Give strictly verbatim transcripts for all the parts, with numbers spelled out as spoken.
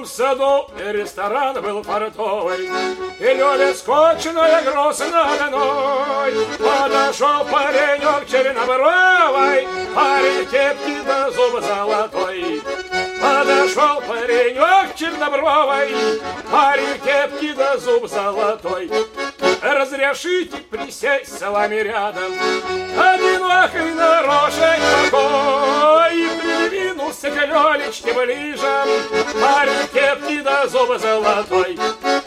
том саду ресторан был портовый, и Лёля скотчная грустно одной. Подошел паренек чернобровый, парень кепки до зуб золотой. Подошел паренек чернобровый, парень кепки до зуб золотой. Разрешите присесть с вами рядом, одинокий нарочный такой. И придвинулся к Лёлечке ближе, парень кепки до зуба золотой.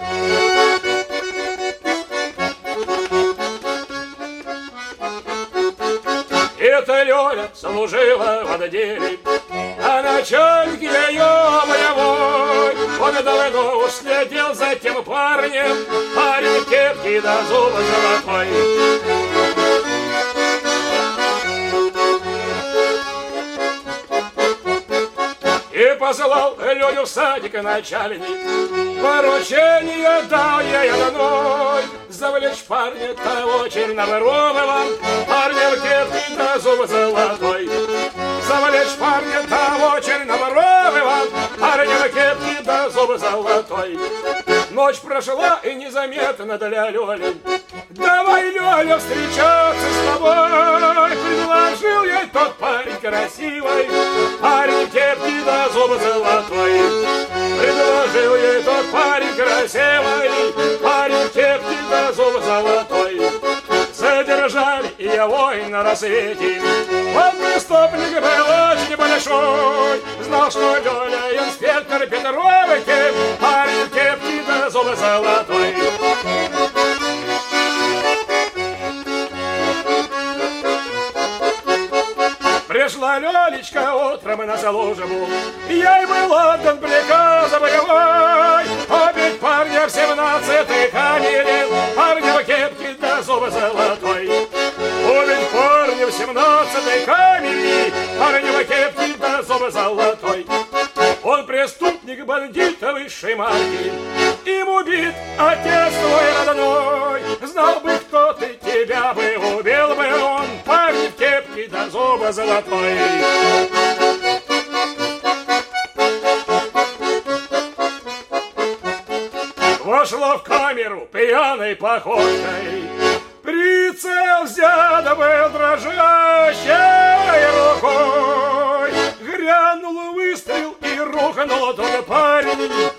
Это Лёля служила в отделе, а начальник ее боевой. Он давно уж следил за тем парнем, парень кепки до зуба золотой. И позвал Лёлю в садик начальник, поручение дал ей одной: завлечь парня того чернобрового, парня в кепке до зуба золотой. Завлечь парня того чернобрового, парня в кепке до зуба золотой. Ночь прошла и незаметно для Лёли. Давай, Лёля, встречаться с тобой, предложил ей тот парень красивый, парень в кепке до зуба золотой. Предложил ей тот парень красивый, парень в кепке до зуба золотой. Задержали его и на рассвете. Он преступник был очень большой. Знал, что Лёля инспектор Петровики, парень в кепке до зуба золотой. Пришла Лёлечка утром на службу, ей был отдан приказ боевой. Убить парня в семнадцатой камере, парня в кепке до зуба золотой. Убить парня в семнадцатой камере, парня в кепке до зуба золотой. Он преступник, бандит высшей марки, им убит отец твой родной. Знал бы, кто ты, тебя бы убил бы он, парень в кепке до зуба золотой. Вошла в камеру пьяной походкой, прицел взят был дрожащей рукой. Грянул выстрел и рухнул тот парень,